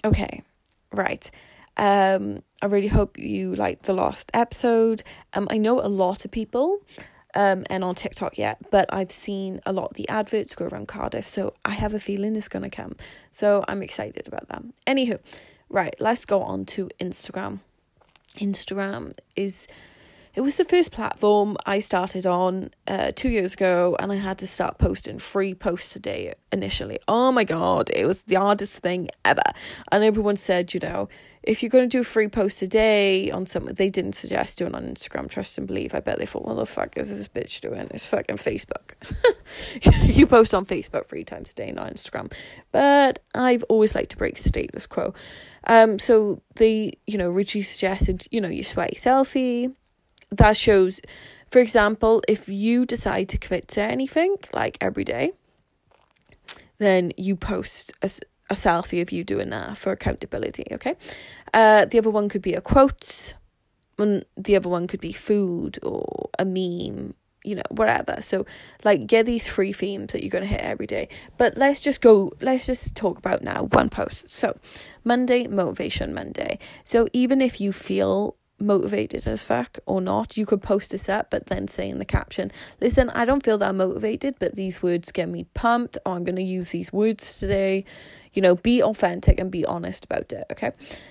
Okay, right. I really hope you liked the last episode. I know a lot of people, and on TikTok yet, but I've seen a lot of the adverts go around Cardiff, so I have a feeling it's gonna come. So I'm excited about that. Anywho, right, let's go on to Instagram. It was the first platform I started on 2 years ago, and I had to start posting 3 posts a day initially. Oh my God, it was the hardest thing ever. And everyone said, if you're going to do 3 posts a day on something, they didn't suggest doing on Instagram, trust and believe. I bet they thought, what the fuck is this bitch doing? It's fucking Facebook. You post on Facebook 3 times a day, not Instagram. But I've always liked to break status quo. So they, originally suggested, your sweaty selfie. That shows, for example, if you decide to commit to anything, like every day, then you post a selfie of you doing that for accountability, okay? The other one could be a quote, and the other one could be food or a meme, whatever. So, get these 3 themes that you're going to hit every day. But let's just talk about now one post. So, Monday, Motivation Monday. So, even if you feel motivated as fuck or not, you could post this up, but then say in the caption, listen, I don't feel that motivated, but these words get me pumped, or I'm going to use these words today. Be authentic and be honest about it, okay?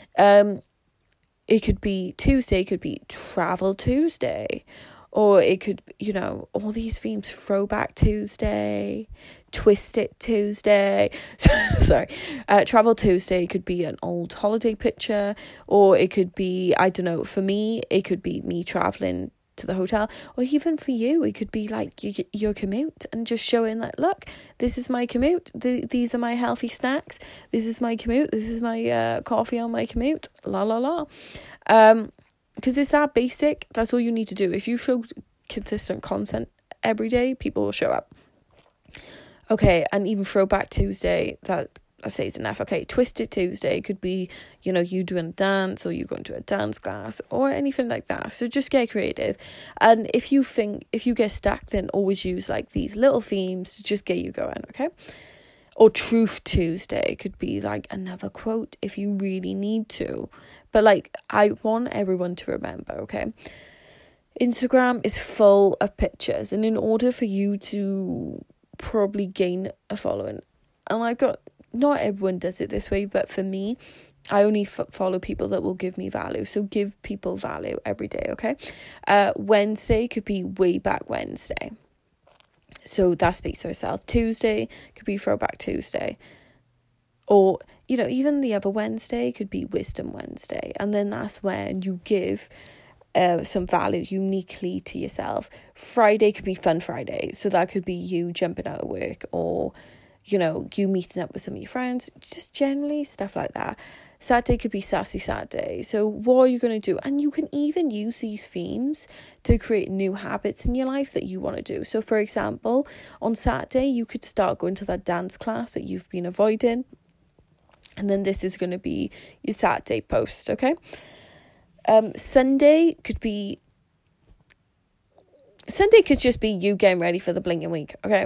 It could be Tuesday, it could be Travel Tuesday, or it could, all these themes, Throwback Tuesday, Twist It Tuesday. Sorry. Travel Tuesday could be an old holiday picture, or it could be, I don't know, for me, it could be me traveling to the hotel, or even for you, it could be your commute and just showing look, this is my commute. These are my healthy snacks. This is my commute. This is my coffee on my commute. La la la. Because it's that basic. That's all you need to do. If you show consistent content every day, people will show up. Okay, and even Throwback Tuesday, that I say is enough. Okay, Twisted Tuesday could be, you doing a dance, or you going to a dance class, or anything like that. So just get creative. And if you get stuck, then always use these little themes to just get you going, okay? Or Truth Tuesday could be another quote if you really need to. But I want everyone to remember, okay? Instagram is full of pictures, and in order for you to probably gain a following, and not everyone does it this way, but for me, I only follow people that will give me value. So give people value every day, okay? Wednesday could be Way Back Wednesday. So that speaks to herself. Tuesday could be Throwback Tuesday. Or, even the other Wednesday could be Wisdom Wednesday. And then that's when you give some value uniquely to yourself. Friday could be Fun Friday. So that could be you jumping out of work, or, you meeting up with some of your friends. Just generally stuff like that. Saturday could be Sassy Saturday. So what are you going to do? And you can even use these themes to create new habits in your life that you want to do. So for example, on Saturday, you could start going to that dance class that you've been avoiding. And then this is going to be your Saturday post, okay? Sunday could just be you getting ready for the blinking week, okay?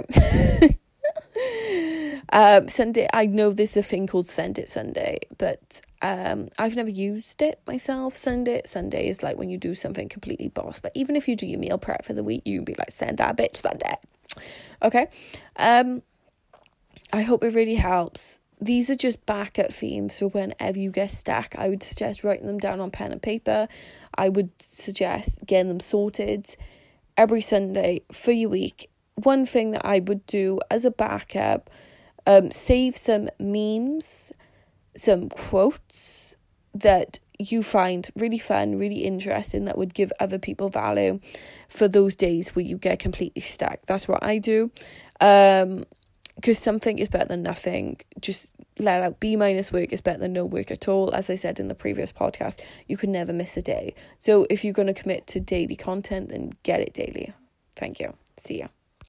Sunday, I know there's a thing called Send It Sunday, but I've never used it myself. Send It Sunday is when you do something completely boss, but even if you do your meal prep for the week, you can be send that bitch Sunday, okay? I hope it really helps. These are just backup themes, so whenever you get stuck, I would suggest writing them down on pen and paper. I would suggest getting them sorted every Sunday for your week. One thing that I would do as a backup, save some memes, some quotes that you find really fun, really interesting, that would give other people value for those days where you get completely stuck. That's what I do. Because something is better than nothing. Just let out. B- work is better than no work at all. As I said in the previous podcast, you can never miss a day. So if you're going to commit to daily content, then get it daily. Thank you. See ya.